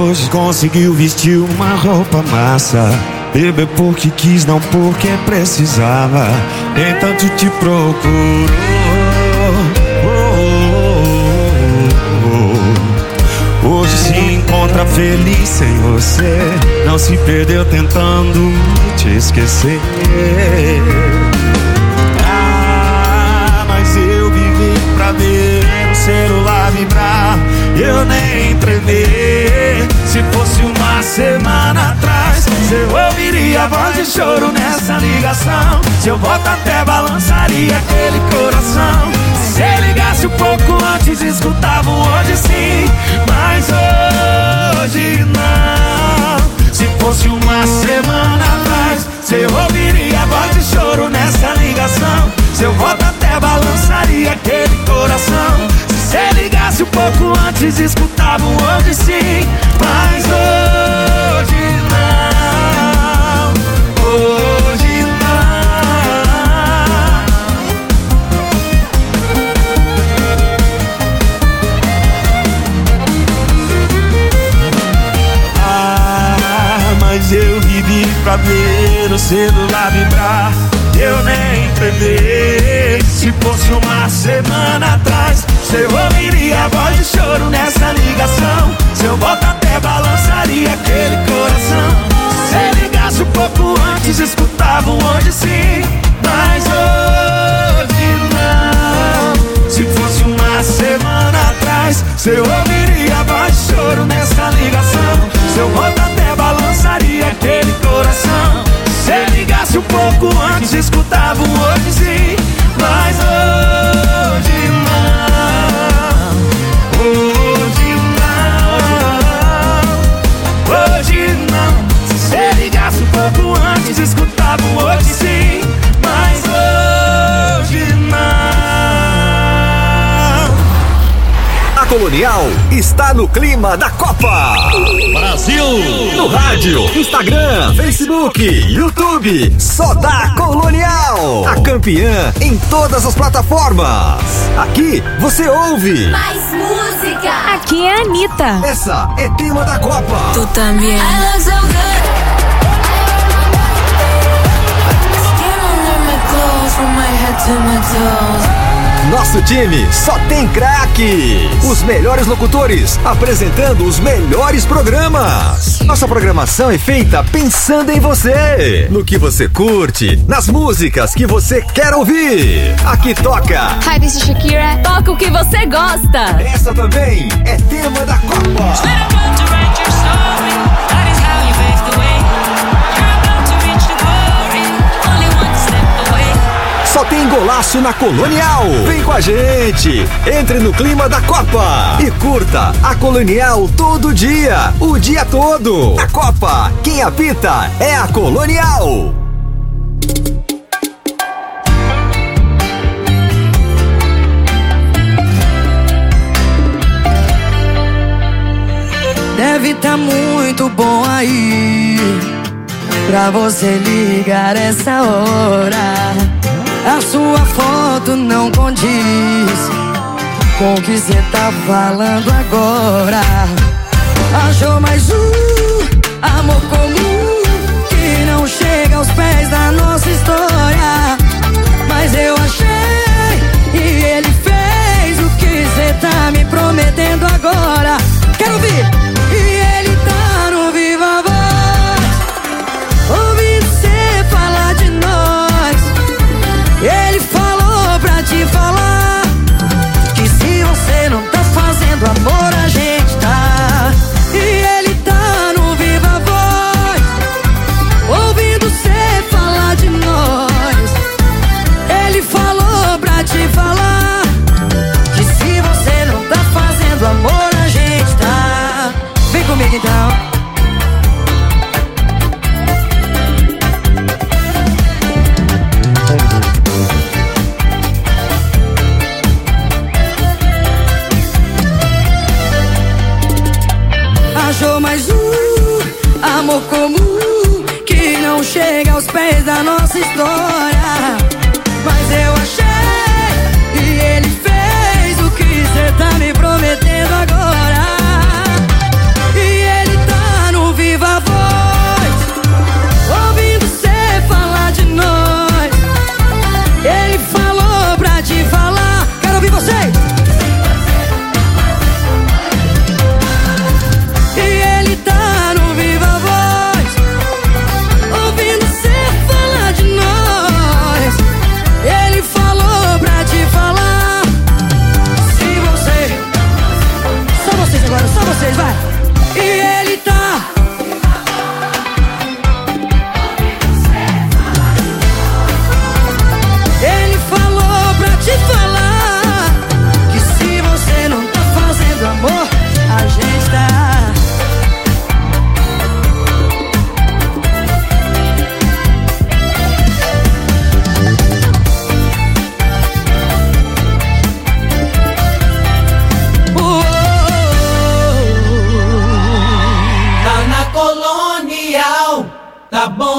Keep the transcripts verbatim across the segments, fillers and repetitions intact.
Hoje conseguiu vestir uma roupa massa, beber porque quis, não porque precisava. Nem tanto te procurou. Hoje se encontra feliz sem você, não se perdeu tentando te esquecer. Ah, mas eu vivi pra ver o celular vibrar, eu nem tremer. Se fosse uma semana atrás, eu ouviria a voz de choro nessa ligação. Seu voto até balançaria aquele coração. Se ligasse um pouco antes, escutava um hoje sim, mas hoje não. Se fosse uma semana atrás, você ouviria a voz de choro nessa ligação. Seu voto até balançaria aquele coração. Se você ligasse um pouco antes, escutava um hoje sim, mas hoje não. Hoje não. Mas eu vivi pra ver o celular vibrar, eu nem tremer. Se fosse uma semana atrás, você ouviria a voz de choro nessa ligação. Seu voto até balançaria aquele coração. Se ligasse um pouco antes, escutava um hoje sim, mas hoje não. Se fosse uma semana atrás, você ouviria a voz de choro nessa ligação. Seu voto até balançaria aquele coração. Se ligasse um pouco antes, escutava um hoje sim, mas hoje não. Hoje não. Hoje não. Se você ligasse um pouco antes, escutava um hoje sim, mas hoje não. A Colonial está no clima da Copa Brasil. No rádio, Instagram, Facebook, YouTube, só dá Colonial. A campeã em todas as plataformas. Aqui você ouve mais música. Aqui é a Anitta. Essa é tema da Copa. Tu também. I look so good. Skin under my clothes, from my head to my toes. Nosso time só tem craque. Os melhores locutores apresentando os melhores programas. Nossa programação é feita pensando em você, no que você curte, nas músicas que você quer ouvir. Aqui toca Hi, this is Shakira. Toca o que você gosta. Essa também é tema da Copa. Só tem golaço na Colonial. Vem com a gente. Entre no clima da Copa e curta a Colonial todo dia, o dia todo. A Copa, quem apita é a Colonial. Deve tá muito bom aí pra você ligar essa hora. A sua foto não condiz com o que cê tá falando agora. Achou mais um amor comum que não chega aos pés da nossa história. Mas eu achei e ele fez o que cê tá me prometendo agora. Quero ouvir! E ele tá no Viva Voz, ouvindo cê falar de nós. Ele falou pra te falar que se você não tá fazendo amor, a gente tá. E ele tá no Viva Voz, ouvindo cê falar de nós. Ele falou pra te falar que se você não tá fazendo amor, a gente tá. Vem comigo então. Achou mais um amor comum que não chega aos pés da nossa história. Mas eu achei e ele fez o que cê tá me prometendo agora. E ele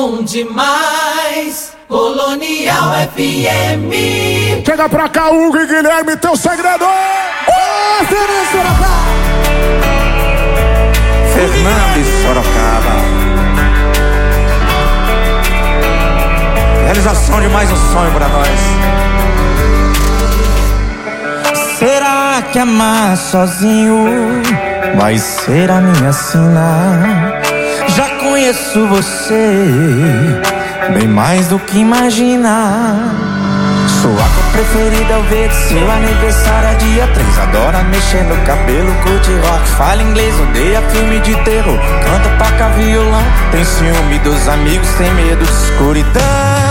bom demais. Colonial F M. Chega pra cá, Hugo e Guilherme, teu segredo. Ô, Fernando Sorocaba. Fernando Sorocaba. Realização de mais um sonho pra nós. Será que amar sozinho vai ser a minha sina? Já conheço você bem mais do que imagina. Sua cor preferida eu vejo seu aniversário é dia três. Adora mexer no cabelo, curte rock, fala inglês, odeia filme de terror. Canta, toca violão, tem ciúme dos amigos, tem medo de escuridão.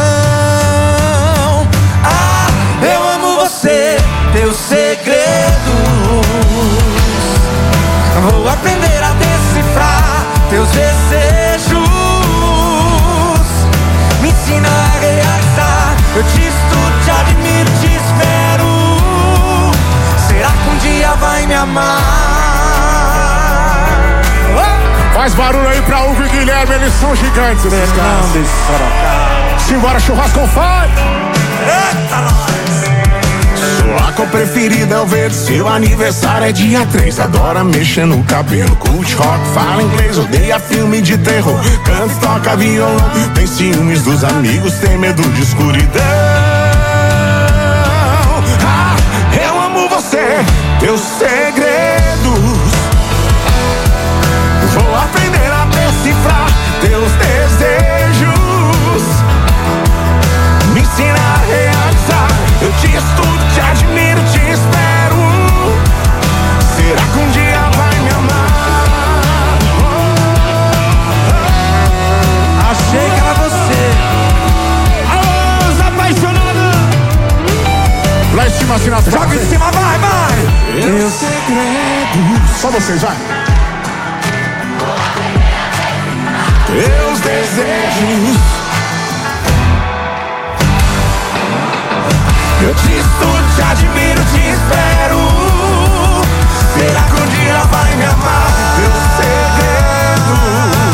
Ah, eu amo você, teus segredos. Vou aprender a decifrar teus desejos. Me ensina a realizar. Eu te estudo, te admiro, te espero. Será que um dia vai me amar? Faz barulho aí pra Hugo e Guilherme, eles são gigantes, esses caras. Simbora, churrasco com fire. Eita, nós! Sua cor preferida é o verde, seu aniversário é dia três. Adora mexer no cabelo, curte rock, fala inglês, odeia filme de terror. Canta, toca violão, tem ciúmes dos amigos, tem medo de escuridão. Ah, eu amo você, teus segredos. Vou aprender a decifrar teus desejos. Me ensina a realizar. Eu te estudo, te admiro, te espero. Será que um dia vai me amar? Achei que era você. Alô, os apaixonados! Lá em cima, assim na frente. Joga em cima, vai, vai! Teus segredos. Só vocês, vai. Teus desejos. Eu te estudo, te admiro, te espero. Será que um dia vai me amar? Teus segredos.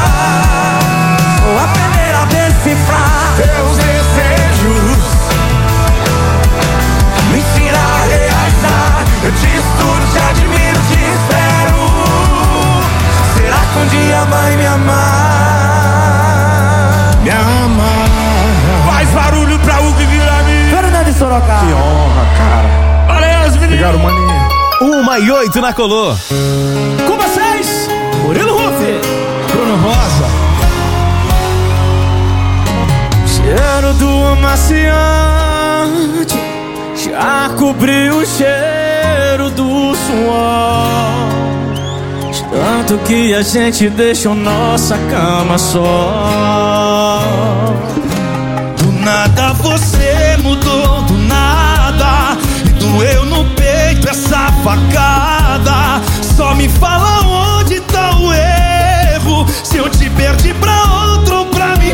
Vou aprender a decifrar teus desejos. Me ensina a realizar. Eu te estudo, te admiro, te espero. Será que um dia vai me amar? Me amar. Faz barulho pra Hugo e Guilherme. Fernando Sorocaba. Que honra, cara. Valeu, os meninos. Obrigado, maninho. Uma e oito na Colô. Com vocês, Murilo Rufi, Bruno Rosa. Cheiro do amaciante já cobriu o cheiro do suor. De tanto que a gente deixou nossa cama só. Do nada você mudou, do nada. E doeu no peito essa facada. Só me fala onde tá o erro. Se eu te perdi pra outro ou pra mim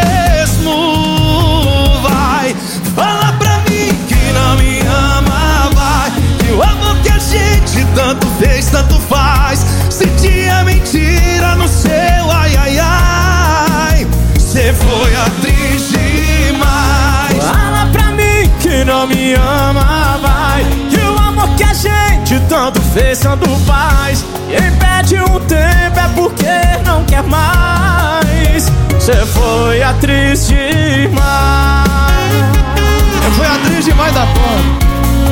mesmo. Vai, fala pra mim que não me ama. Vai, que o amor que a gente tanto fez, tanto faz. Se tinha mentira no seu ai, ai, ai. Cê foi atriz demais. Fala pra mim que não me ama, vai. Que o amor que a gente tanto fez, tanto faz. Quem pede um tempo é porque não quer mais. Cê foi atriz demais. Eu fui atriz demais da porra.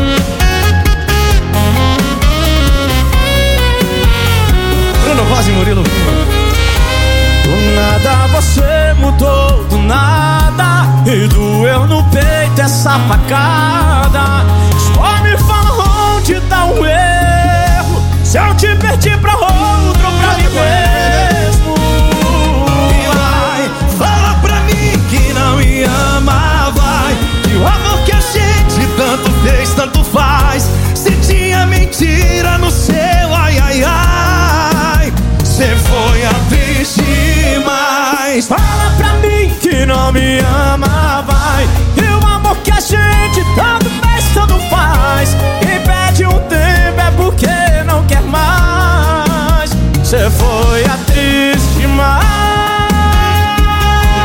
Bruno Rosa e Murilo. Do nada você mudou, do nada. E doeu no peito essa facada. Só me fala onde tá o erro. Se eu te perdi pra outro, pra mim mesmo. E vai, fala pra mim que não me ama, vai. Que o amor que a gente tanto fez, tanto faz. Se tinha mentira no seu ai, ai, ai. Cê foi atriz demais. Fala pra mim que não me ama, vai. E o amor que a gente tanto fez, tanto faz. Quem pede um tempo é porque não quer mais. Cê foi atriz demais.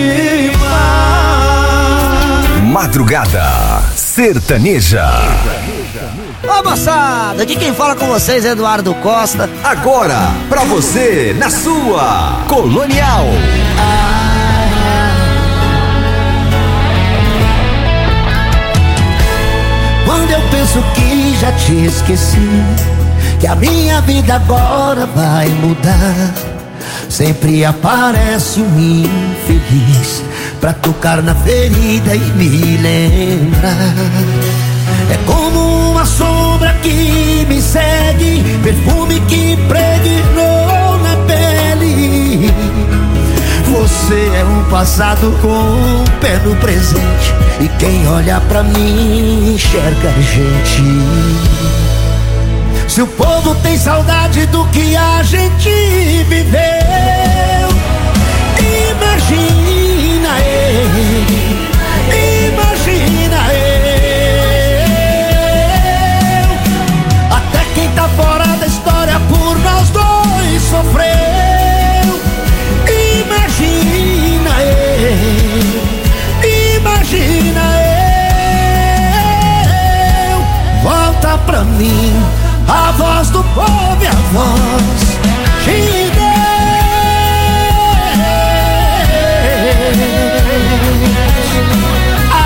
Madrugada Sertaneja. Ô moçada, aqui quem fala com vocês é Eduardo Costa. Agora, pra você, na sua Colonial. Quando eu penso que já te esqueci, que a minha vida agora vai mudar, sempre aparece um infeliz pra tocar na ferida e me lembrar. É como uma sombra que me segue, perfume que impregnou na pele. Você é um passado com um pé no presente, e quem olha pra mim enxerga a gente. Se o povo tem saudade do que a gente viveu, imagina ele, imagina eu. Até quem tá fora da história por nós dois sofreu. Imagina eu, imagina eu. Volta pra mim a voz do povo e a voz de Deus. Ah,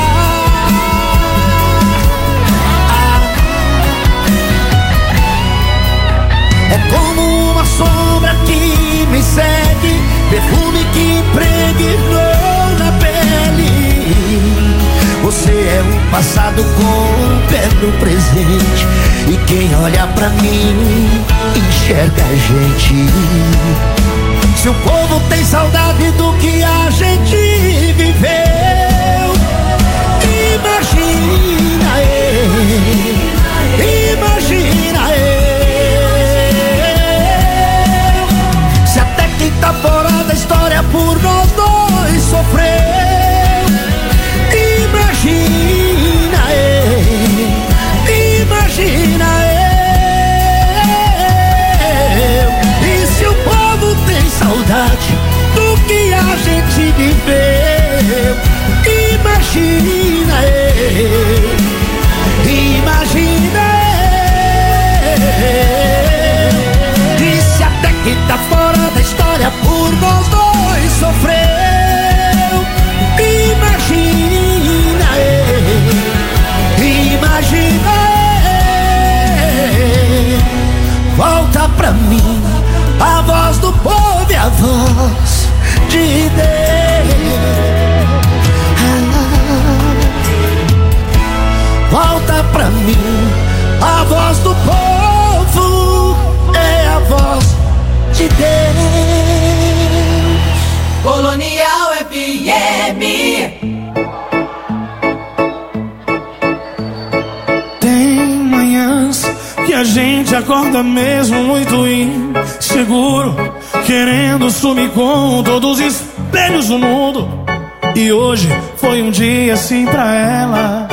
ah. É como uma sombra que me segue, perfume que impregnou na pele. Você é um passado com um pé no presente, e quem olha pra mim enxerga a gente. Se o povo tem saudade do que a gente viveu, imagina ele, imagina eu. Se até quem tá fora da história por nós dois sofreu, imagina ele, imagina eu. E se o povo tem saudade do que a gente viveu, imagina eu, imagina eu. E se até quem tá fora da história por nós dois sofreu, imagina eu, imagina eu. Volta pra mim a voz do povo e a voz de Deus. Volta pra mim a voz do povo, é a voz de Deus. Colonial F M. Tem manhãs que a gente acorda mesmo muito inseguro, querendo sumir com todos os espelhos do mundo. E hoje foi um dia assim pra ela.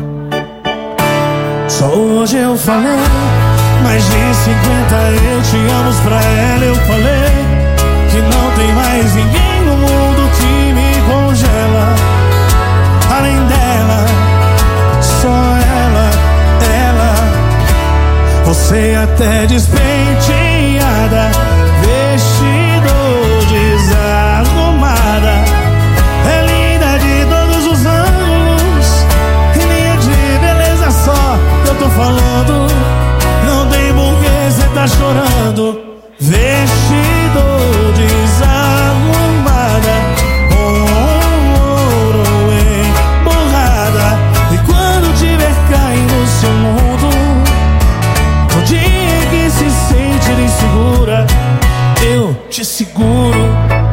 Só hoje eu falei mais de cinquenta eu te amo pra ela. Eu falei que não tem mais ninguém no mundo que me congela. Além dela, só ela, ela. Você até despenteada, vestido desarrumada, é linda de todos os ângulos, linha de beleza só eu tô falando. Não tem porquê cê tá chorando. Vestido desarrumada, com ouro emborrada. E quando tiver caindo no seu mundo, no dia que se sente insegura, eu te seguro.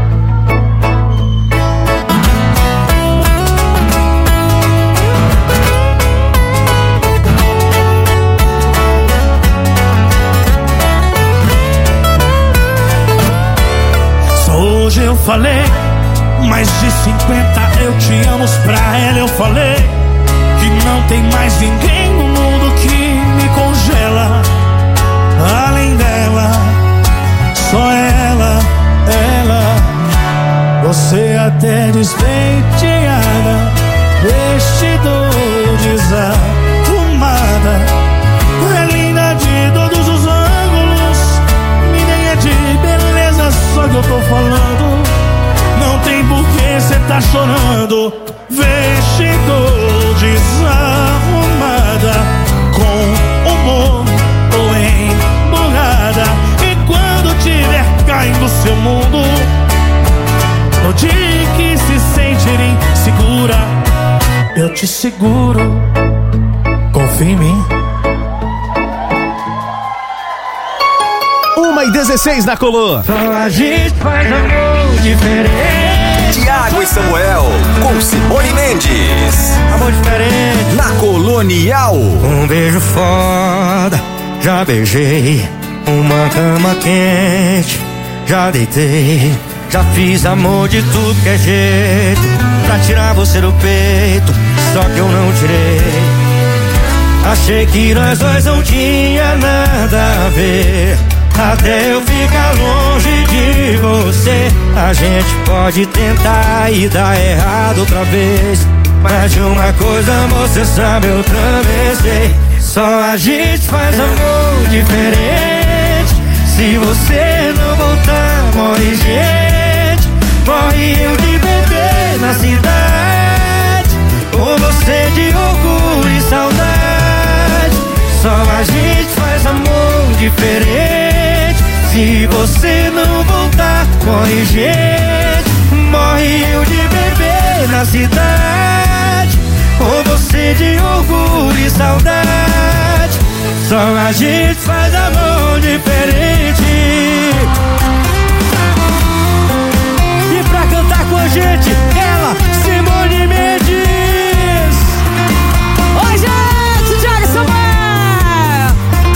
Hoje eu falei mais de cinquenta eu te amo pra ela. Eu falei que não tem mais ninguém no mundo que me congela. Além dela, só ela, ela. Você até despenteada, vestidor desarrumada, é linda de todos os ângulos, ninguém é de beleza, só que eu tô falando. Não tem por que cê tá chorando. Vestidor desarrumada, com humor ou emburrada. E quando tiver caindo seu mundo, no dia que se sentir insegura, eu te seguro. Confia em mim. Uma e dezesseis na Colô. Só a gente faz amor diferente. Tiago e Samuel com Simone Mendes. Amor diferente. Na Colonial. Um beijo foda, já beijei. Uma cama quente, já deitei. Já fiz amor de tudo que é jeito, pra tirar você do peito, só que eu não tirei. Achei que nós dois não tinha nada a ver, até eu ficar longe de você. A gente pode tentar e dar errado outra vez, mas de uma coisa você sabe, eu também sei. Só a gente faz amor diferente. Se você não voltar, morre gente. Morre eu de bebê na cidade, ou você de orgulho e saudade. Só a gente faz amor diferente. Se você não voltar, morre gente. Morre eu de bebê na cidade, ou você de orgulho e saudade. Só a gente faz amor diferente. E pra cantar com a gente, ela, Simone Mendes. Oi, gente, Thiago e Samuel.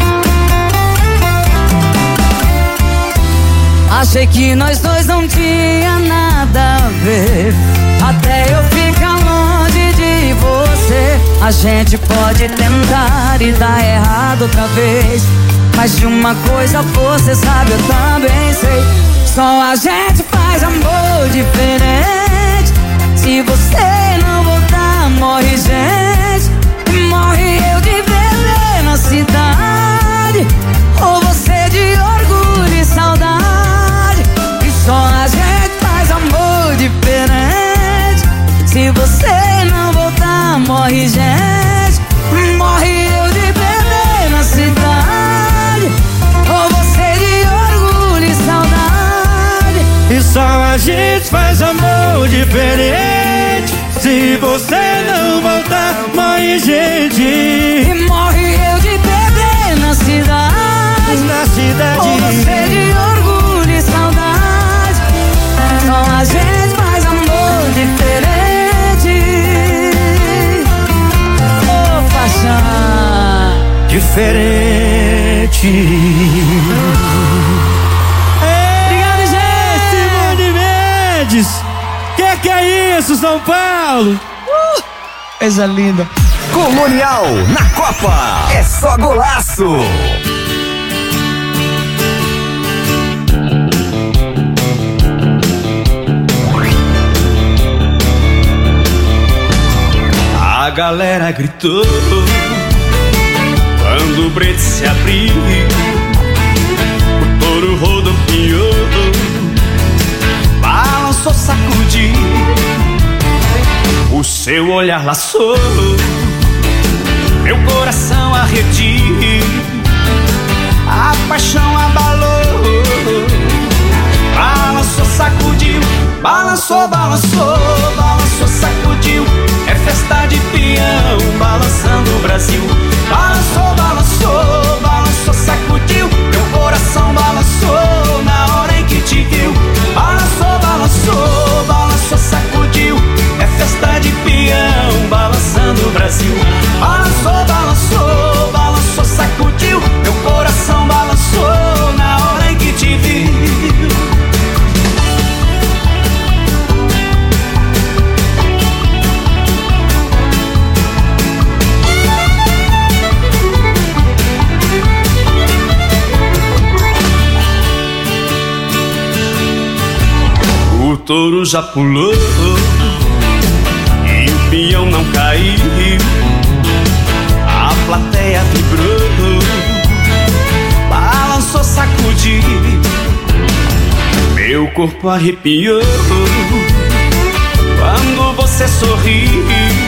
Achei que nós dois não tinha nada a ver, até eu ficar longe de você. A gente pode tentar e dar errado outra vez, mas de uma coisa você sabe, eu também sei. Só a gente faz amor diferente. Se você não voltar, morre gente. Morre eu de bebê na cidade, ou você de orgulho e saudade. E só a gente faz amor diferente. Se você não voltar, morre gente. Morre eu de bebê na cidade, ou você de orgulho e saudade. E só a gente faz amor diferente. Se você não voltar, morre gente. E morre eu de bebê na cidade, na cidade, ou você de orgulho e saudade. Só a gente faz amor diferente. Oh, paixão diferente. Obrigado, gente. Simone Mendes. Que que é isso, São Paulo? Uh, coisa linda. Colonial na Copa. É só golaço. A galera gritou quando o brete se abriu, o touro rodopiou, balançou, sacudiu, o seu olhar laçou, meu coração arredio, a paixão abalou, balançou, sacudiu, balançou, balançou, balançou, sacudiu. É festa de peão, balançando o Brasil. Balançou, balançou, balançou, sacudiu. Meu coração balançou na hora em que te viu. Balançou, balançou, balançou, sacudiu. É festa de peão, balançando o Brasil. Balançou, balançou, balançou, sacudiu. Meu coração balançou na hora em que te viu. touro já pulou e o peão não caiu. A plateia vibrou, balançou, sacudiu, meu corpo arrepiou quando você sorriu.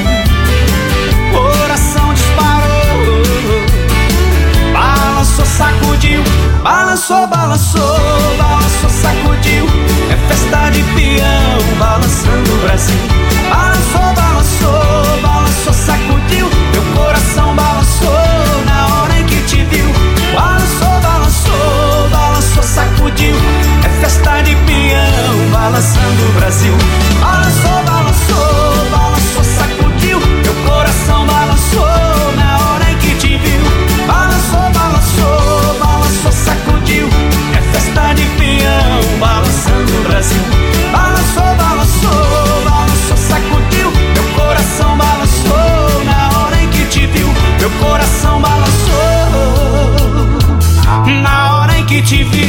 Coração disparou, balançou, sacudiu, balançou, balançou, balançou, sacudiu. É festa de peão, balançando o Brasil. Balançou, balançou, balançou, sacudiu. Meu coração balançou na hora em que te viu. Balançou, balançou, balançou, sacudiu. É festa de peão, balançando o Brasil. Balançou, balançou, balançou, sacudiu. Meu coração balançou na hora em que te viu. Balançou, balançou, balançou, sacudiu. É festa de peão, balançando o Brasil. Balançou, balançou, balançou, sacudiu. Meu coração balançou na hora em que te viu. Meu coração balançou na hora em que te vi.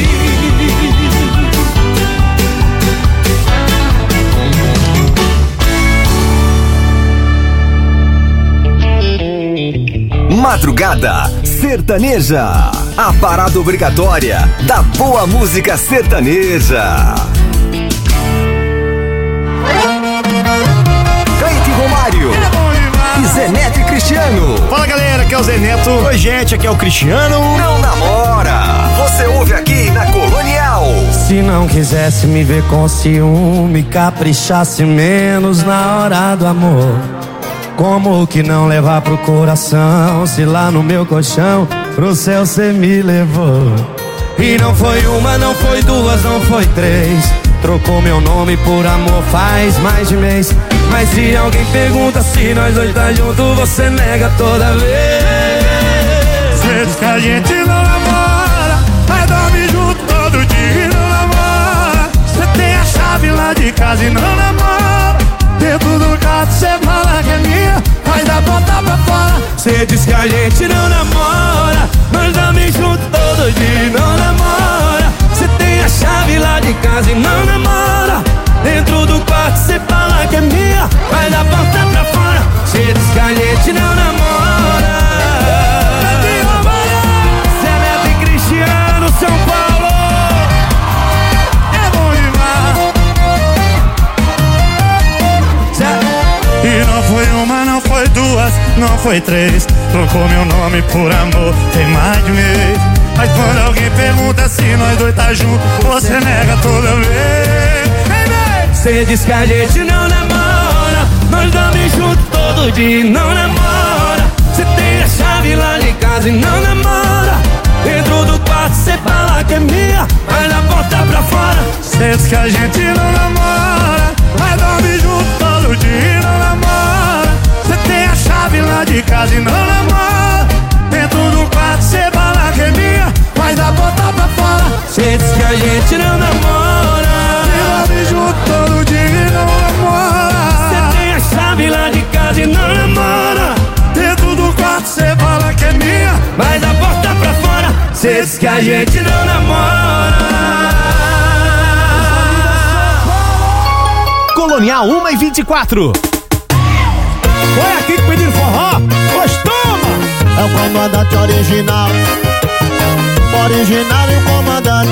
Madrugada Sertaneja, a parada obrigatória da boa música sertaneja. Cleide Romário e Zé Neto e Cristiano. Fala galera, aqui é o Zé Neto. Oi gente, aqui é o Cristiano. Não namora, você ouve aqui na Colonial. Se não quisesse me ver com ciúme, caprichasse menos na hora do amor. Como que não levar pro coração, se lá no meu colchão pro céu cê me levou? E não foi uma, não foi duas, não foi três. Trocou meu nome por amor faz mais de mês. Mas se alguém pergunta se nós dois tá junto, você nega toda vez. Cê diz que a gente não namora, mas dorme junto todo dia e não namora. Cê tem a chave lá de casa e não namora. Dentro do quarto cê fala que é minha, mas da porta pra fora. Cê diz que a gente não namora, nós dormimos junto todo dia e não namora. Cê tem a chave lá de casa e não namora. Dentro do quarto cê fala que é minha, mas da porta pra fora. Cê diz que a gente não namora. Zé Neto e Cristiano, São Paulo. É bom demais. E não foi uma, não foi duas, não foi três. Trocou meu nome por amor, tem mais de um mês. Mas quando alguém pergunta se nós dois tá junto, você nega toda vez. Cê diz que a gente não namora, nós dormimos junto todo dia e não namora. Cê tem a chave lá de casa e não namora. Dentro do quarto cê fala que é minha, mas na porta pra fora. Cê diz que a gente não namora, mas dorme junto todo dia e não namora. Cê tem a chave lá de casa e não namora. Dentro do quarto cê fala que é minha, mas da porta pra fora. Cê diz que a gente não namora, dorme junto todo dia e não namora. Cê tem a chave lá de casa e não namora. Dentro do quarto cê fala que é minha, mas da porta pra fora. Cê diz que a gente não namora. Colonial uma e vinte e quatro. Foi aqui que pediram forró? Pois toma! É o comandante original, original e o comandante.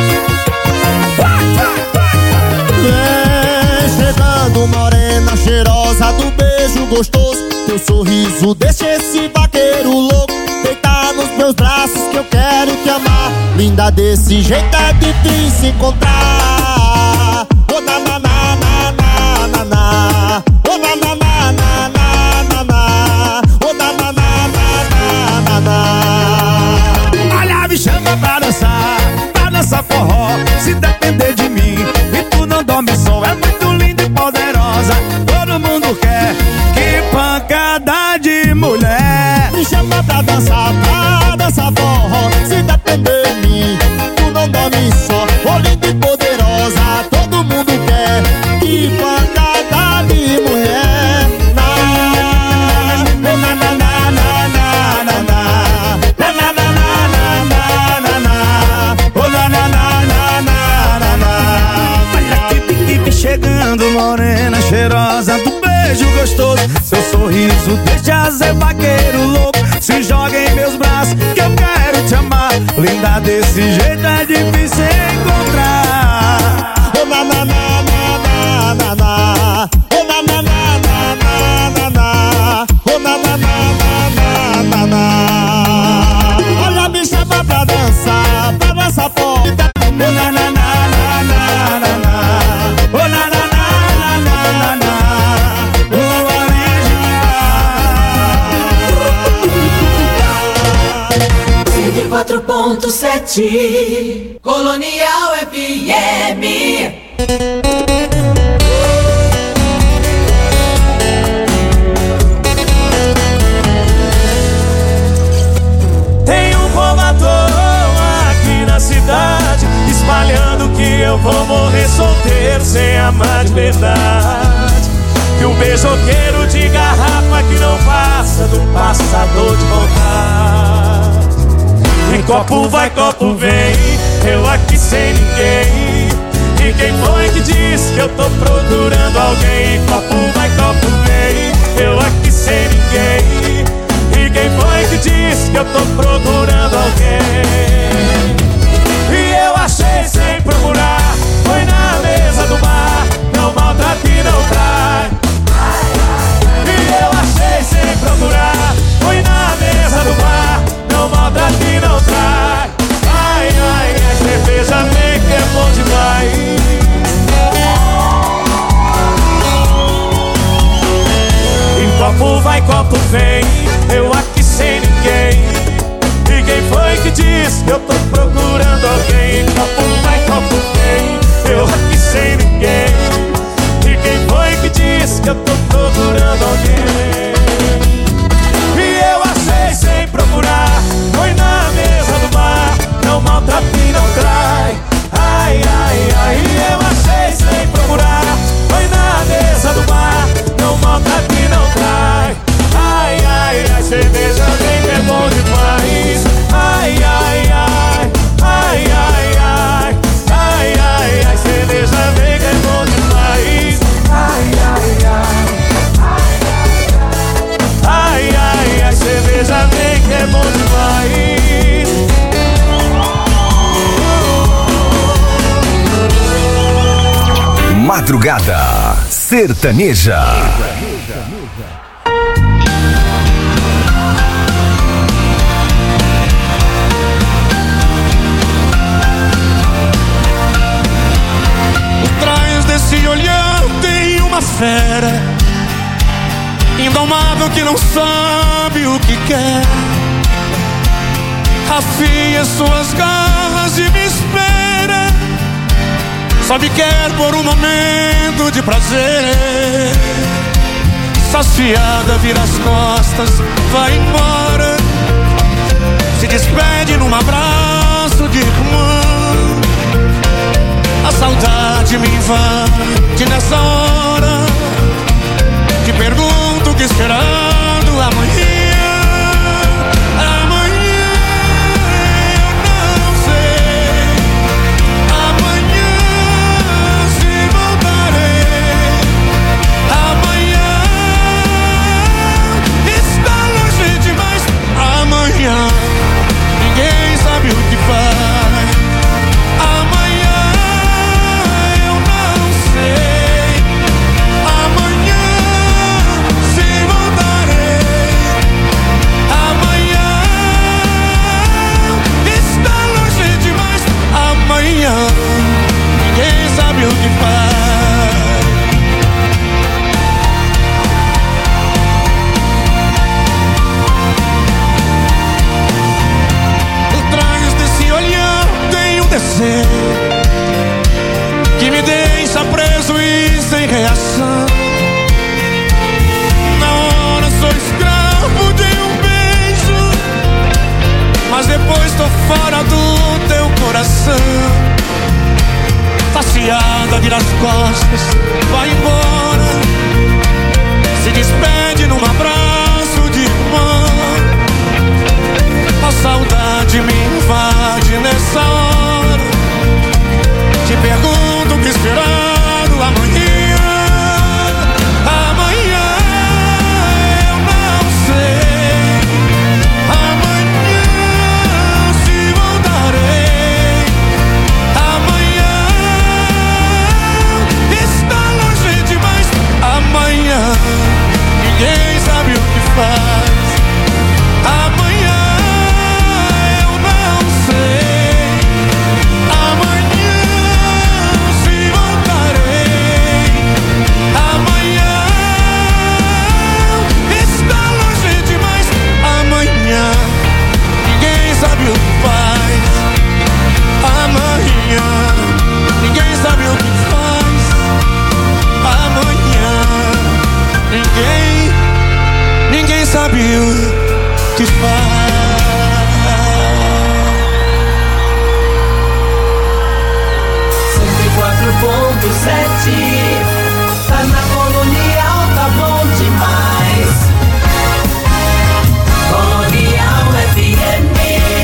Vem chegando morena cheirosa do beijo gostoso. Teu sorriso deixa esse vaqueiro louco deitar nos meus braços que eu quero te amar. Linda desse jeito é difícil encontrar. Oh na na na na na na na. Oh na na na na na na na. Oh na na na na na na na. Olha, me chama pra dançar, pra dançar forró. Se depender de mim e tu não dorme só, é muito linda e poderosa. Todo mundo quer, que pancada de mulher. Me chama pra dançar, pra dançar forró. Se depender de mim, tu não dorme só, oh linda e poderosa. preso, deixa ser vaqueiro louco. Se joga em meus braços que eu quero te amar. Linda desse jeito é difícil encontrar. Oh na na na na na na na. Oh na na na na na na na. Oh na na na na na na na. Olha me chama pra dançar, pra dançar porta. Oh na na na na na na na. Oh na na na na na na. quatro ponto sete Colonial F M. Tem um povo à toa aqui na cidade, espalhando que eu vou morrer solteiro sem amar de verdade. Que o beijoqueiro de garrafa que não passa de um passador de vontade. E copo vai, copo vem, eu aqui sem ninguém. E quem foi que disse que eu tô procurando alguém? Copo vai, copo vem, eu aqui sem ninguém. E quem foi que disse que eu tô procurando alguém? E eu achei sem procurar, foi na mesa do bar. Não maltrata e não trai. E eu achei sem procurar, foi na mesa do bar. Não maltrata e não trai. Ai, ai, ai, cerveja vem que é bom demais. E copo vai, copo vem, eu aqui sem ninguém. E quem foi que disse que eu tô procurando alguém? Copo vai, copo vem, eu aqui sem ninguém. E quem foi que disse que eu tô procurando alguém? E eu achei sem procurar, foi na mesa do bar. Não maltrata e não trai. Ai, ai, ai, eu achei sem procurar, foi na mesa do bar. Não maltrata e não trai. Ai, ai, ai, cerveja vem que é bom demais. Ai, ai, ai, ai, ai, ai. Ai, ai, ai, cerveja vem que é bom demais. Ai, ai, ai. Ai, ai, ai, cerveja vem que é bom demais. Madrugada Sertaneja. Por trás desse olhar tem uma fera indomável que não sabe o que quer. Afia suas garras e me espera. Só me quer por um momento de prazer. Saciada, vira as costas, vai embora. Se despede num abraço de irmã. A saudade me invade nessa hora. Te pergunto o que esperando amanhã. Amanhã eu não sei. Amanhã se voltarei. Amanhã está longe demais. Amanhã ninguém sabe o que faz. Amanhã eu não sei. Amanhã se voltarei. Amanhã está longe demais. Amanhã ninguém sabe o que faz. Por trás desse olhar tem um desejo que me deixa preso e sem reação. Na hora sou escravo de um beijo, mas depois tô fora do teu coração. Saciada, vira as costas, vai embora. Se despede num abraço de irmã. A saudade me invade nessa hora. Te pergunto o que esperando amanhã. Amanhã eu sabe o que faz. cento e quatro ponto sete, tá na Colonial, tá bom demais. Colonial F M.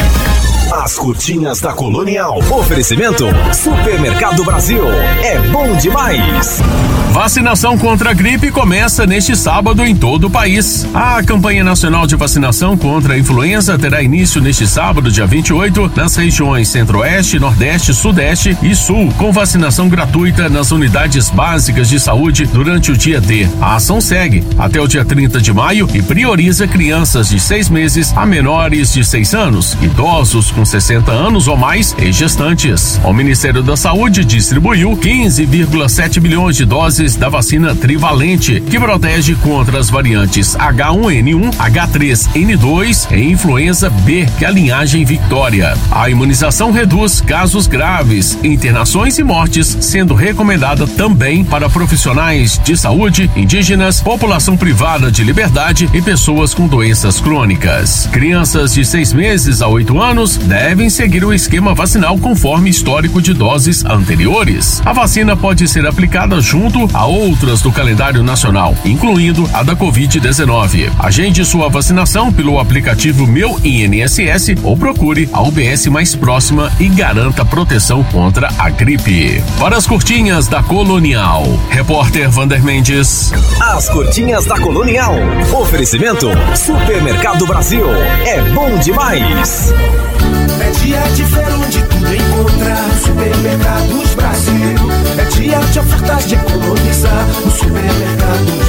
As curtinhas da Colonial. Oferecimento Supermercado Brasil. É bom demais. Vacinação contra a gripe começa neste sábado em todo o país. A campanha nacional de vacinação contra a influenza terá início neste sábado, dia vinte e oito, nas regiões Centro-Oeste, Nordeste, Sudeste e Sul, com vacinação gratuita nas unidades básicas de saúde durante o dia D. A ação segue até o dia trinta de maio e prioriza crianças de seis meses a menores de seis anos, idosos com sessenta anos ou mais e gestantes. O Ministério da Saúde distribuiu quinze vírgula sete milhões de doses da vacina trivalente, que protege contra as variantes H um N um, H três N dois e influenza B, que é a linhagem Victoria. A imunização reduz casos graves, internações e mortes, sendo recomendada também para profissionais de saúde, indígenas, população privada de liberdade e pessoas com doenças crônicas. Crianças de seis meses a oito anos devem seguir o esquema vacinal conforme histórico de doses anteriores. A vacina pode ser aplicada junto a outras do calendário nacional, incluindo a da covid dezenove. Agende sua vacinação pelo aplicativo Meu I N S S ou procure a U B S mais próxima e garanta proteção contra a gripe. Para as curtinhas da Colonial, repórter Vander Mendes. As curtinhas da Colonial. Oferecimento Supermercado Brasil. É bom demais. É dia de feira onde tudo encontrar. Supermercados Brasil. É dia de ofertas de economizar. No Supermercados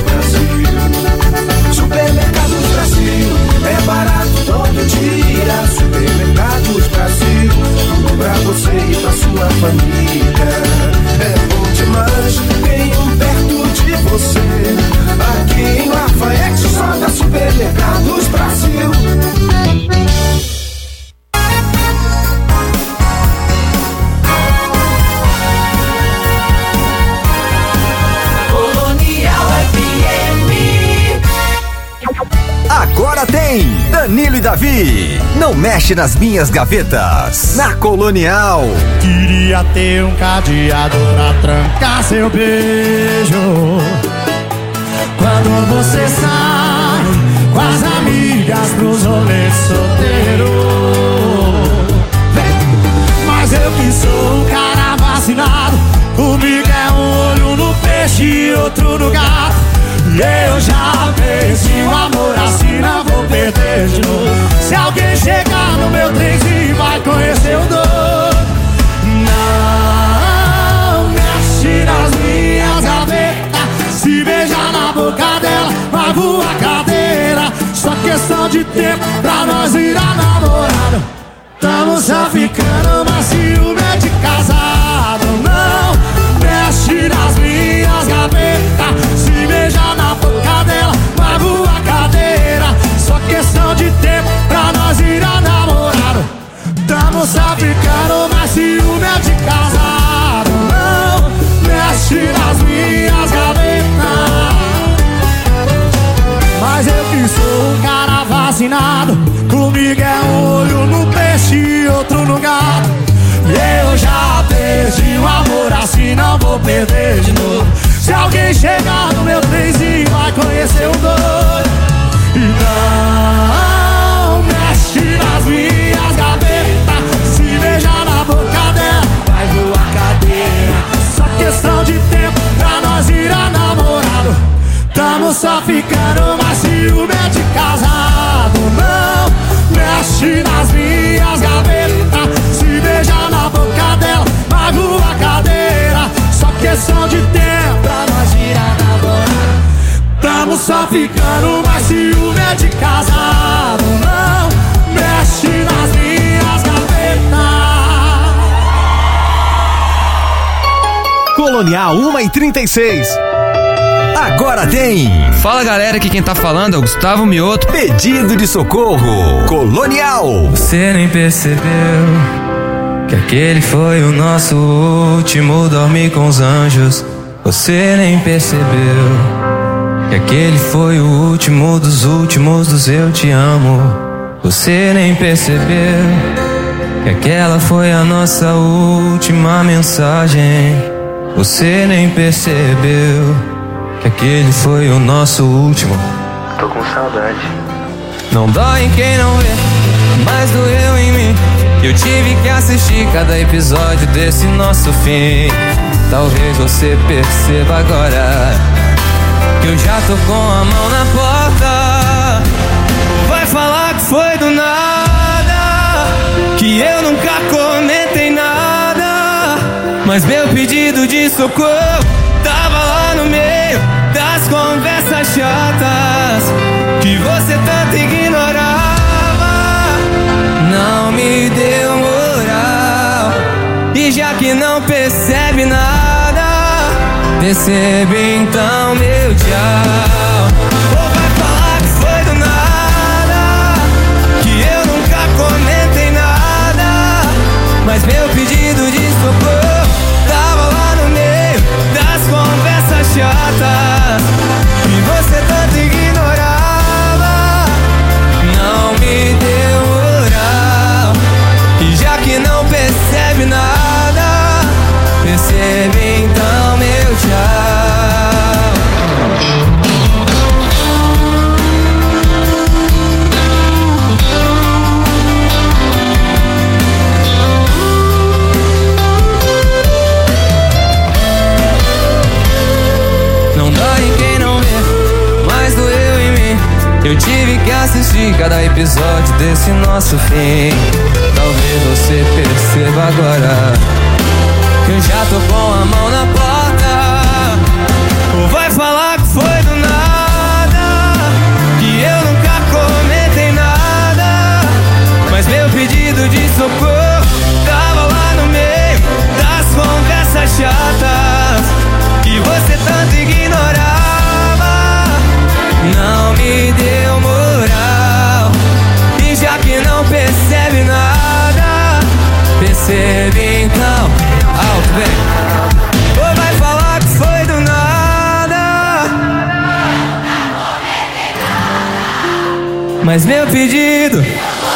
Brasil. Supermercados Brasil. É barato todo dia. Supermercados Brasil. Tudo pra você e pra sua família. É bom demais. Tem um perto de você. Aqui em Lafayette só da Supermercados Brasil. Agora tem Danilo e Davi. Não mexe nas minhas gavetas. Na Colonial. Queria ter um cadeado pra trancar seu beijo. Quando você sai com as amigas pros rolês solteiro. Mas eu que sou um cara vacinado. Comigo é um olho no peixe e outro no gato. E eu já perdi o amor, assim não vou perder de novo. Se alguém chegar no meu trenzinho vai conhecer o dono. Não mexe nas minhas gavetas. Se beijar na boca dela vai voar cadeira. Só questão de tempo pra nós virar namorado. Tamo só ficando, mas ciúme é de casado. Não mexe nas minhas gavetas. Se beijar na boca dela vai voar cadeira. Só questão de tempo pra nós virar namorado. Tamo só ficando, mas ciúme é de casado. Não mexe nas minhas gavetas. Mas eu que sou um cara vacinado. Comigo é um olho no peixe e outro no gato. E eu já perdi o amor, assim não vou perder de novo. Se alguém chegar no meu trenzinho vai conhecer o doido. E não mexe nas minhas gavetas. Se beijar na boca dela vai voar cadeira. Só questão de tempo pra nós virar namorado. Tamo só ficando, mas ciúme é de casado. Não mexe nas minhas gavetas. Se beijar na boca dela vai voar cadeira. Só questão de tempo pra nós virar namorado. Tamo só ficando, mas ciúme é de casado. Não mexe nas minhas gavetas. Colonial uma e trinta e seis. Agora tem. Fala galera, aqui quem tá falando é o Gustavo Mioto. Pedido de socorro. Colonial. Você nem percebeu que aquele foi o nosso último dormir com os anjos. Você nem percebeu que aquele foi o último dos últimos dos eu te amo. Você nem percebeu que aquela foi a nossa última mensagem. Você nem percebeu que aquele foi o nosso último. Tô com saudade. Não dói em quem não vê, mas doeu em mim. Eu tive que assistir cada episódio desse nosso fim. Talvez você perceba agora que eu já tô com a mão na porta. Vai falar que foi do nada, que eu nunca comentei nada, mas meu pedido de socorro tava lá no meio das conversas chatas que você tanto ignorava. Não me deu moral, e já que não percebe nada, percebe então meu tchau. Ou vai falar que foi do nada, que eu nunca comentei nada, mas meu pedido de socorro tava lá no meio das conversas chatas que você tanto ignorava. Não me deu moral, e já que não percebe nada, percebe então meu tchau. Não dói em quem não vê, mas doeu em mim. Eu tive que assistir cada episódio desse nosso fim. Talvez você perceba agora que eu já tô com a mão na porta. Ou vai falar que foi do nada, que eu nunca comentei nada, mas meu pedido de socorro tava lá no meio das conversas chatas que você tanto ignorava. Não me deu moral, e já que não percebe nada, percebe então. Alto, vem. Ou vai falar que foi do nada, mas meu pedido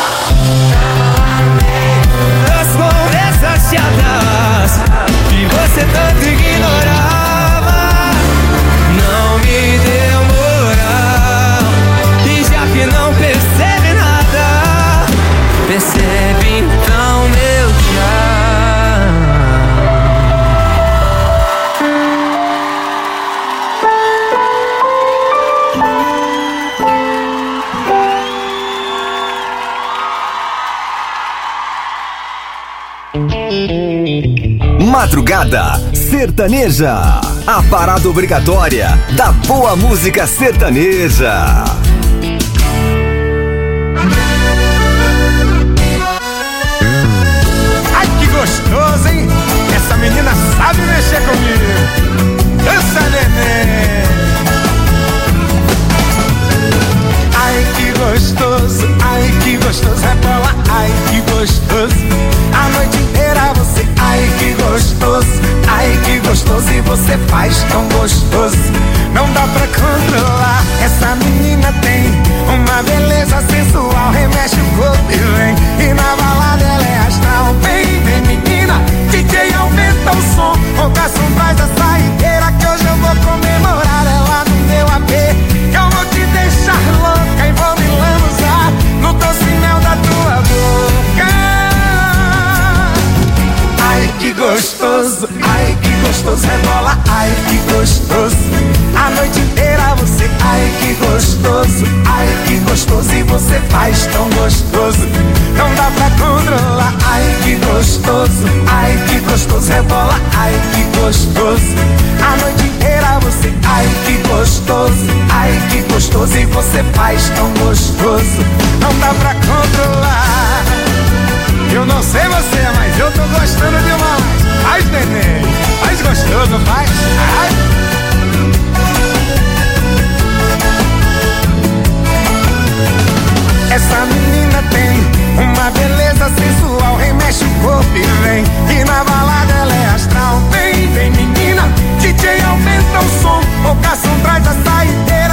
das conversas chatas que você tanto ignorava. Não me deu moral, e já que não percebe nada, percebe então meu tchau. Madrugada Sertaneja, a parada obrigatória da boa música sertaneja. Ai, que gostoso, hein? Essa menina sabe mexer comigo. Dança, neném. Ai, que gostoso, ai, que gostoso, rebola, ai, que gostoso. A noite inteira você, ai, que gostoso, ai, que gostoso. E você faz tão gostoso, não dá pra controlar. Essa menina tem uma beleza sensual, remexe o corpo e vem. E na balada ela é astral, vem, vem menina, D J aumenta o som. O garçom faz a saideira que hoje eu vou comemorar. Ela no meu A P, que eu vou te deixar louca e vou me lambuzar no doce mel da tua boca. Ai, que gostoso, ai, que gostoso, rebola, ai, que gostoso. A noite inteira você, ai, que gostoso, ai, que gostoso. E você faz tão gostoso, não dá pra controlar. Ai, que gostoso, ai, que gostoso, rebola, ai, que gostoso. A noite inteira você, ai, que gostoso, ai, que gostoso. E você faz tão gostoso, não dá pra controlar. Eu não sei você, mas eu tô gostando demais. Faz, neném, faz gostoso, faz. Ai. Essa menina tem uma beleza sensual, remexe o corpo e vem. E na balada ela é astral, vem, vem menina, D J aumenta o som. O garçom traz a saideira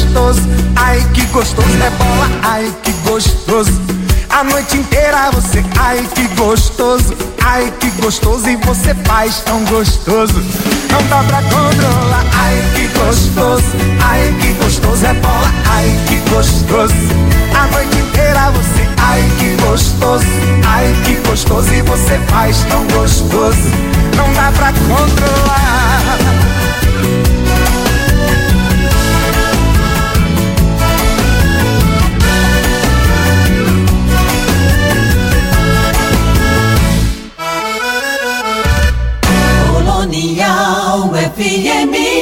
gostoso, ai que gostoso, rebola, ai que gostoso. A noite inteira você, ai que gostoso, ai que gostoso, e você faz tão gostoso. Não dá pra controlar, ai que gostoso, ai que gostoso, rebola, ai que gostoso. A noite inteira você, ai que gostoso, ai que gostoso, e você faz tão gostoso. Não dá pra controlar. Colonial F M.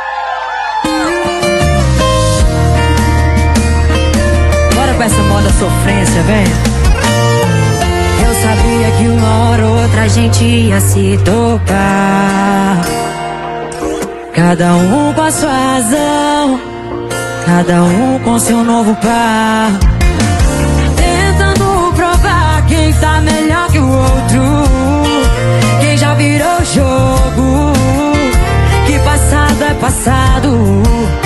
Bora com essa moda sofrência, vem. Eu sabia que uma hora ou outra a gente ia se tocar. Cada um com a sua razão, cada um com seu novo par, tentando provar quem tá melhor que o outro, quem já virou jogo, que passado é passado.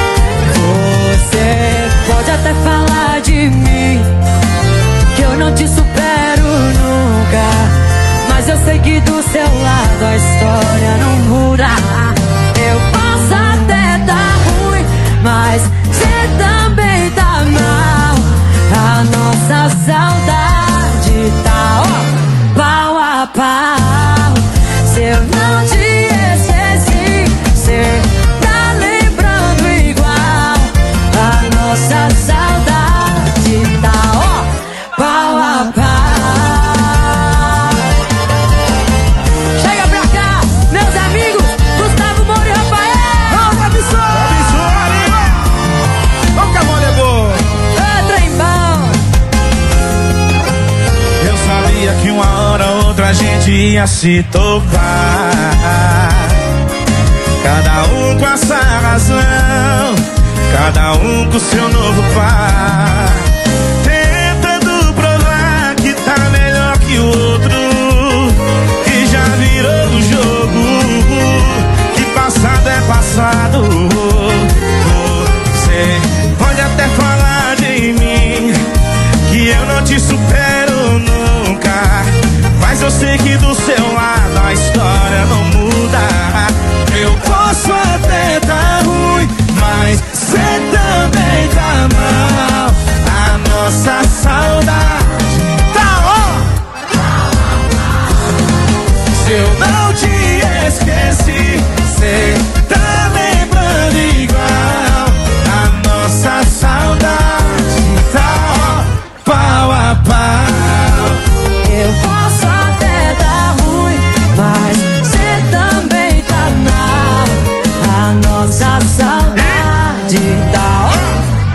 Você pode até falar de mim, que eu não te supero nunca, mas eu sei que do seu lado a história não muda. Eu posso até tá ruim, mas você também tá mal. A nossa saudade tá, ó, pau a pau. Se eu não te esqueci, cê tá lembrando igual. A nossa saudade tá, ó, pau a pau. Chega pra cá, meus amigos, Gustavo Moura e Rafael. Vamos, Absurdo! Absurdo! Vamos que a moda é boa! É trem bom. Eu sabia que uma hora ou outra a gente ia se tocar. Cada um com a sua razão, cada um com seu novo par, tentando provar que tá melhor que o outro, que já virou o jogo, que passado é passado. Você pode até falar de mim, que eu não te supero nunca, mas eu sei que do seu lado a história não muda. Eu posso até tá ruim, mas cê também tá mal. A nossa saudade tá, ó. Se eu não te esqueci, cê tá lembrando igual. A nossa saudade tá, ó, pau a pau. Eu posso até dar ruim, mas você também tá mal. A nossa saudade tá, ó.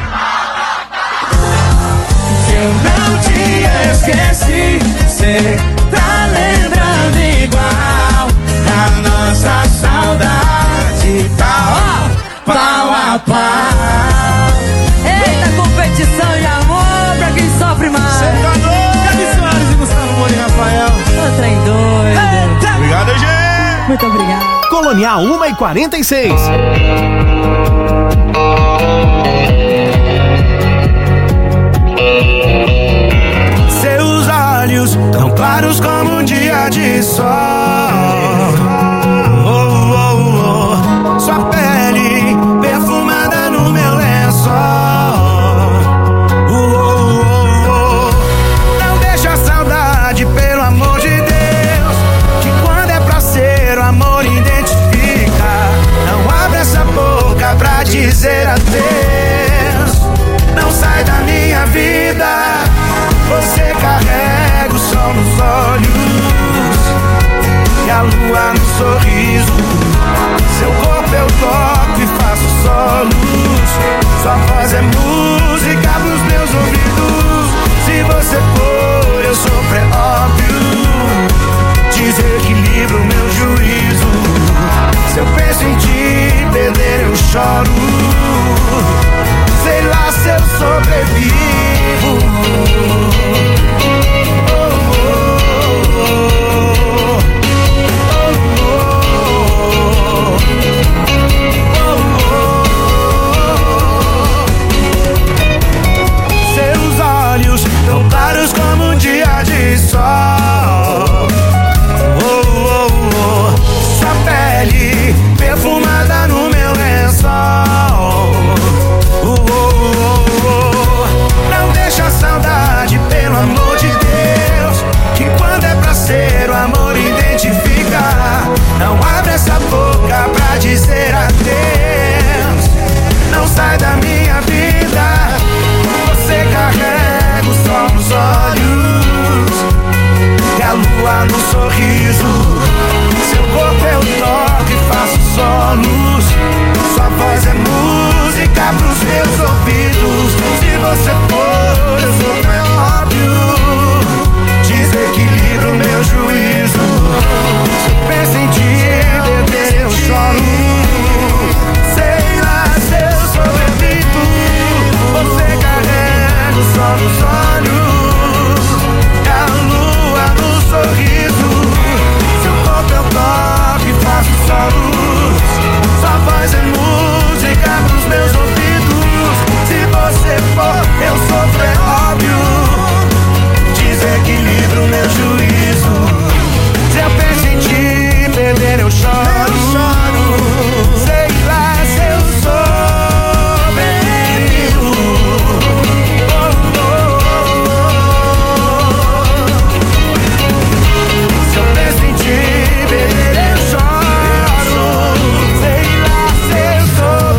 Se eu não te esqueci, cê tá lembrando igual. A nossa saudade tá, ó, pau a pau. Eita, competição de amor pra quem sofre mais. Cê tá doido? Gabi Soares e Gustavo Moura e Rafael. Ô, trem doido. Obrigado, gente. Muito obrigado. Colonial uma e quarenta e seis. Seus olhos tão claros como um dia de sol. Oh, oh, oh. Sua pele perfumada no meu lençol. Oh, oh, oh, oh. Não deixa a saudade, pelo amor de Deus, que quando é pra ser o amor identifica. Não abre essa boca pra dizer adeus. Não sai da minha vida. Você carrega o sol nos olhos e a lua no sorriso. Seu corpo eu toco e faço solos. Sua voz é música pros meus ouvidos. Se você for, eu sofro, é óbvio. Desequilibro o meu juízo. Se eu penso em te perder, eu choro. Sei lá se eu sobrevivo. você for, eu sou é óbvio. Desequilibro meu juízo. Se eu penso em te perder, eu choro. Sei lá se eu sobrevivo. Você carrega o sol nos olhos, é a lua no sorriso. Seu corpo eu toco e faço só luz. Sua voz é música pros meus ouvidos. Se você for, eu sofro, é óbvio. Desequilibro meu juízo. Se eu penso em te perder, eu choro. Eu choro. Sei lá se eu sobrevivo. Oh, oh, oh. Se eu penso em te perder, eu choro. Sei lá se eu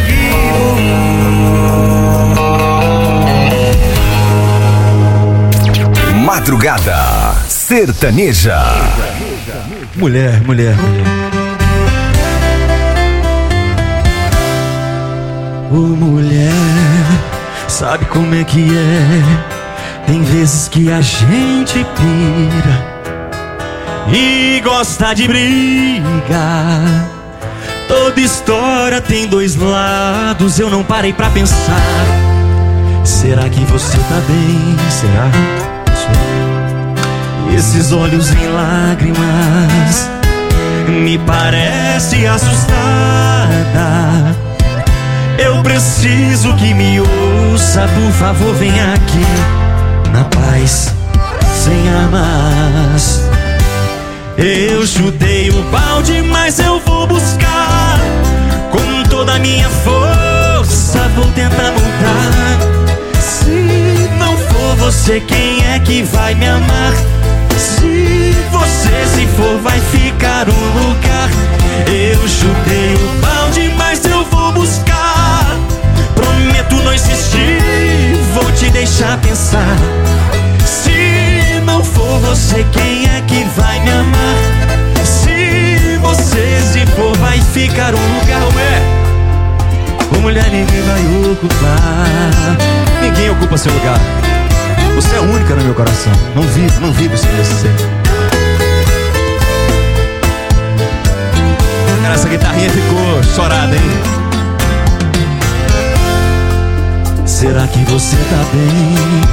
sobrevivo. Madrugada Sertaneja. Mulher, mulher, mulher. Ô mulher, sabe como é que é? Tem vezes que a gente pira e gosta de briga. Toda história tem dois lados, eu não parei pra pensar. Será que você tá bem? Será? Esses olhos em lágrimas me parece assustada. Eu preciso que me ouça, por favor, vem aqui na paz, sem armas. Eu chutei o balde, mas eu vou buscar com toda a minha força, vou tentar mudar. Se não for você, quem é que vai me amar? Se você se for, vai ficar um lugar. Eu chutei o balde, mas eu vou buscar. Prometo não insistir, vou te deixar pensar. Se não for você, quem é que vai me amar? Se você se for, vai ficar um lugar. Ué, ô mulher, ninguém vai ocupar. Ninguém ocupa seu lugar. Você é única no meu coração. Não vivo, não vivo sem você. Cara, essa guitarrinha ficou chorada, hein? Será que você tá bem?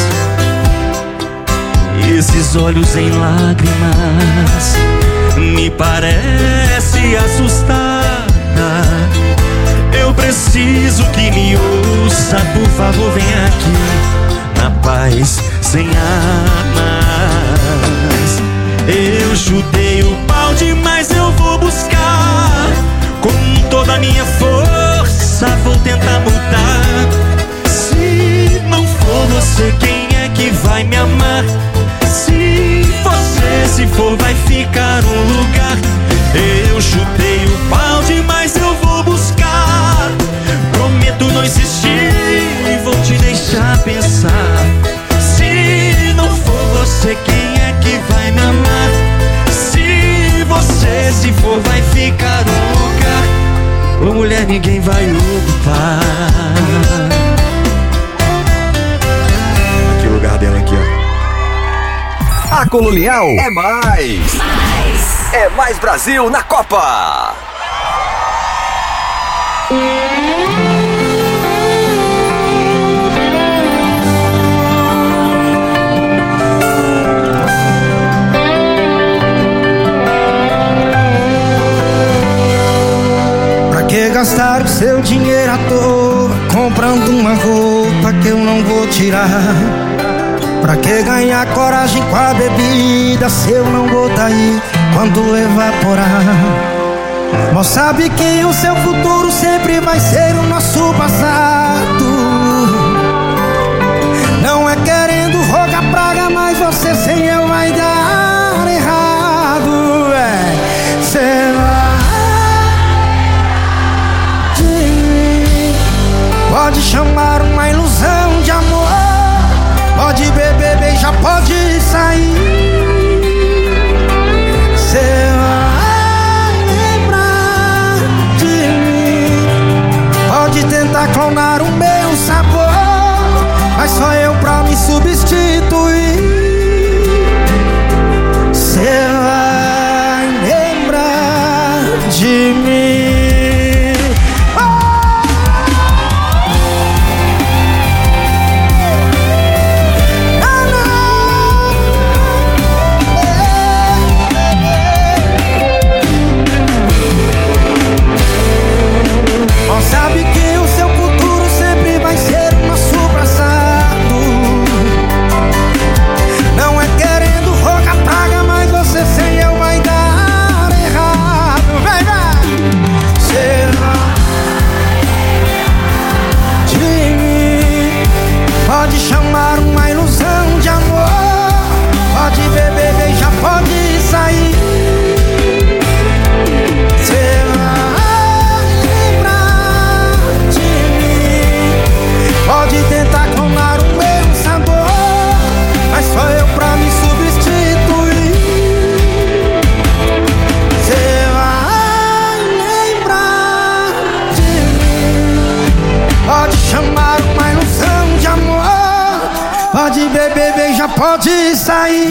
Diz. Esses olhos em lágrimas me parece assustada. Eu preciso que me ouça, por favor, vem aqui na paz, sem armas. Eu chutei o balde, mas eu vou buscar com toda a minha força, vou tentar mudar. Se não for você, quem é que vai me amar? Se você se for, vai ficar um lugar. Eu chutei o balde, mas eu vou buscar. Prometo não insistir e vou te deixar pensar. Se não for você, quem é que vai me amar? Se você se for, vai ficar um lugar. Ô mulher, ninguém vai ocupar. Aqui o lugar dela aqui, ó. A Colonial é mais. mais. É mais Brasil na Copa. Pra que gastar o seu dinheiro à toa comprando uma roupa que eu não vou tirar? Pra que ganhar coragem com a bebida se eu não vou daí quando evaporar? Mas sabe que o seu futuro sempre vai ser o nosso passado. Não é querendo rogar praga, mas você sem eu vai dar errado. É, cê vai de mim. Pode chamar uma ilusão de amor. Pode beber, beijar, pode sair. Cê vai lembrar de mim. Pode tentar clonar mas só eu pra me substituir. Cê vai lembrar de mim. Sabe que o seu futuro sempre vai ser o nosso passado. Não é querendo rogar praga, mas você sem eu vai dar errado. Vem, vem! Será de mim? Pode chamar uma ilusão de amor. Pode beber, beijar, pode sair. Pode tentar clonar o meu sabor, mas só eu pra me substituir. Cê vai lembrar de mim. Pode chamar uma ilusão de amor. Pode beber, beijar, pode sair.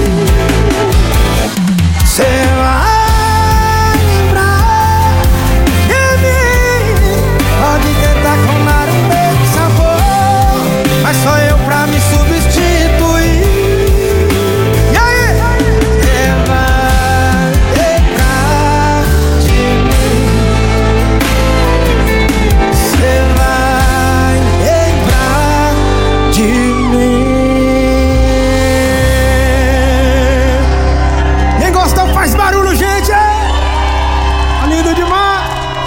Cê vai lembrar de mim. Pode tentar clonar o meu sabor, mas só eu pra me substituir. E aí? Você vai lembrar de mim. Você vai lembrar de mim. Quem gostou faz barulho, gente! Tá lindo demais!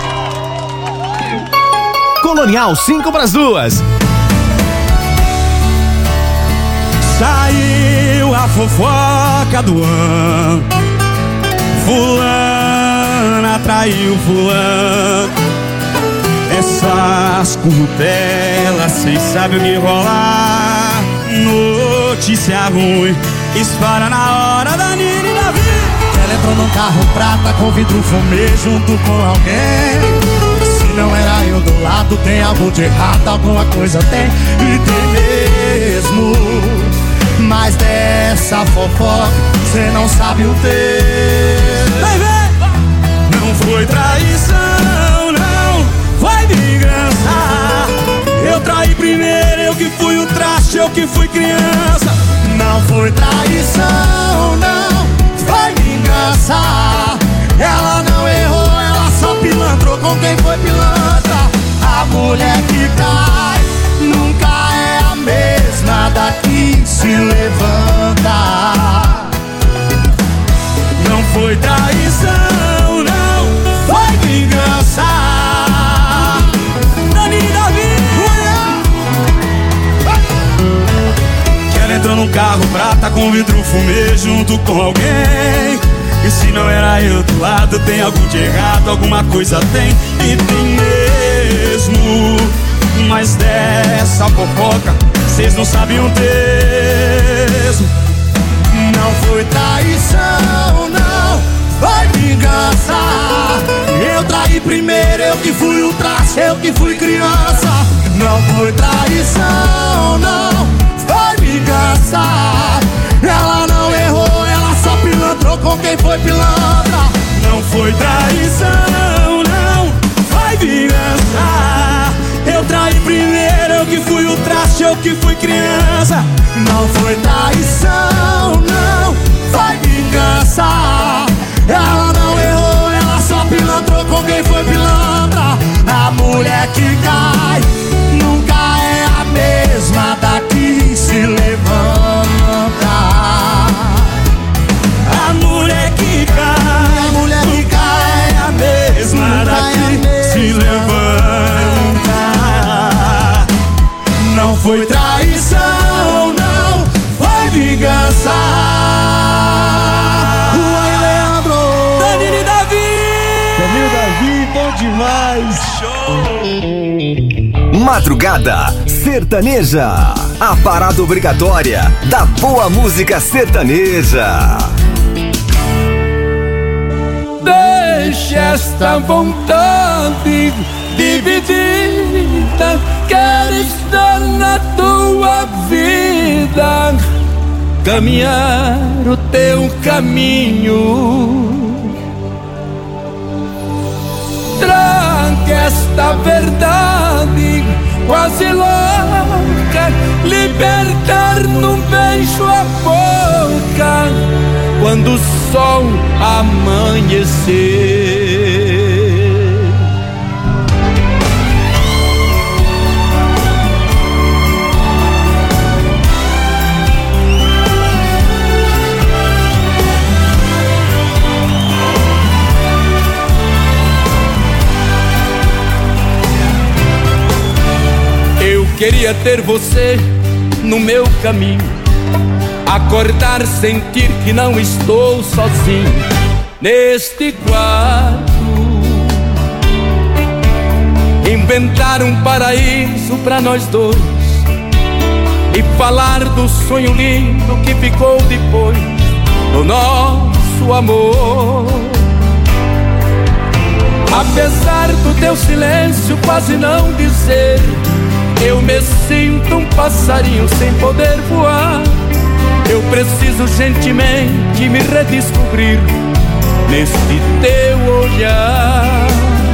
Colonial cinco pras duas. Saiu a fofoca do ano. Fulana traiu fulano. Essas curtelas, cês sabem o que rolar. Notícia ruim espalha na hora da Nina e da vida. Ela entrou num carro prata com vidro fumê junto com alguém. Não era eu do lado, tem algo de errado, alguma coisa tem, e tem mesmo. Mas dessa fofoca, cê não sabe o texto. Vai ver! Não foi traição, não, foi vingança. Eu traí primeiro, eu que fui o traste, eu que fui criança. Não foi traição, não, foi vingança. Ela não errou, ela só pilantrou com quem foi pilantra. A mulher que cai nunca é a mesma daqui se levanta. Não foi traição, não, foi vingança. Dani e Davi. Que ela entrou num carro prata com vidro fumê junto com alguém. E se não era eu do lado, tem algo de errado, alguma coisa tem, e tem mesmo. Mas dessa fofoca, cês não sabem o texto. Não foi traição, não, foi vingança. Eu traí primeiro, eu que fui o traste, eu que fui criança. Não foi traição, não, foi vingança. Ela não errou, ela só pilantrou com quem foi pilantra. Não foi traição, não, foi vingança. Eu traí primeiro, eu que fui o traste, eu que fui criança. Não foi traição, não, foi vingança. Ela não errou, ela só pilantrou com quem foi pilantra. A mulher que cai nunca é a mesma daqui se levanta. A mulher que cai, a mulher que cai é a mesma daqui se levanta. Não foi traição, não, foi vingança. Oi, Leandro! Danilo e Davi! Danilo e Davi, bom demais! Show! Madrugada Sertaneja, a parada obrigatória da boa música sertaneja. Deixa esta vontade dividida, quero estar na tua tua vida, caminhar o teu caminho. Traga esta verdade quase louca, libertar num beijo a boca quando o sol amanhecer. Queria ter você no meu caminho, acordar, sentir que não estou sozinho neste quarto, inventar um paraíso pra nós dois e falar do sonho lindo que ficou depois do nosso amor. Apesar do teu silêncio quase não dizer, eu me sinto um passarinho sem poder voar. Eu preciso urgentemente me redescobrir neste teu olhar.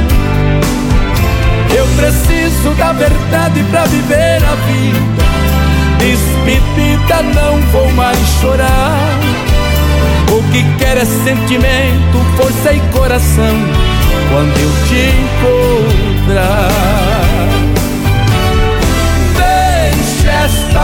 Eu preciso da verdade pra viver a vida. Despedida, não vou mais chorar. O que quero é sentimento, força e coração quando eu te encontrar. Esta